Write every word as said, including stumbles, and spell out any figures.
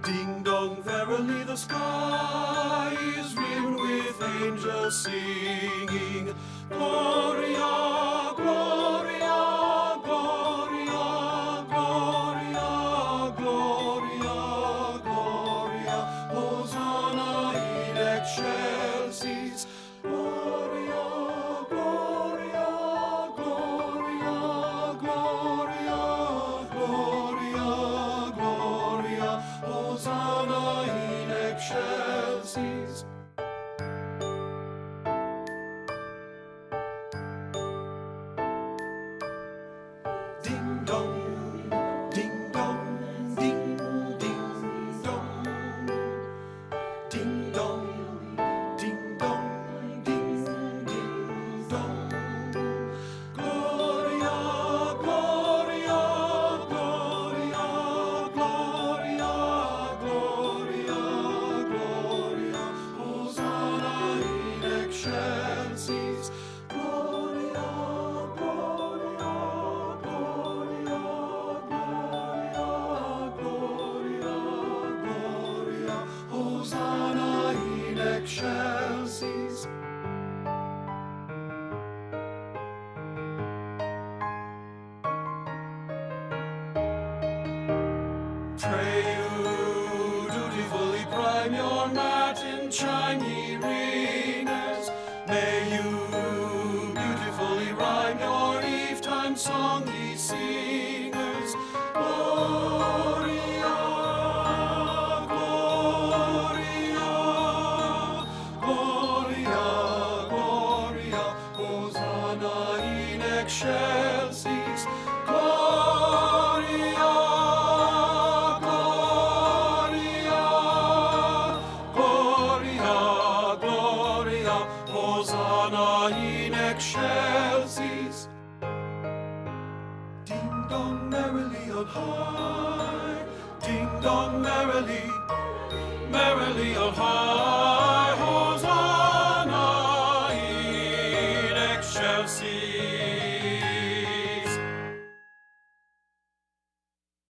Ding dong, verily the sky is rimmed with angels singing, Gloria, Gloria, Gloria, Gloria, Gloria, Gloria, Hosanna in excelsis, Gloria, Gloria, Gloria, Gloria, Gloria, Gloria, Hosanna in excelsis. Ding dong, ding dong, ding ding dong, ding dong, ding dong, ding ding dong. Gloria, Gloria, Gloria, Gloria, Gloria, Gloria, Hosanna in excelsis. Gloria, Gloria, Gloria, Gloria, Gloria, Gloria, Hosanna in excelsis. Pray you dutifully prime your matin chime, ye ringers. May you beautifully rhyme your eve-time song, ye singers. Gloria, Gloria, Gloria, Gloria, Hosanna in excelsis. Gloria, Gloria, Gloria, Hosanna in excelsis. Ding dong merrily on high, ding dong merrily, merrily on high.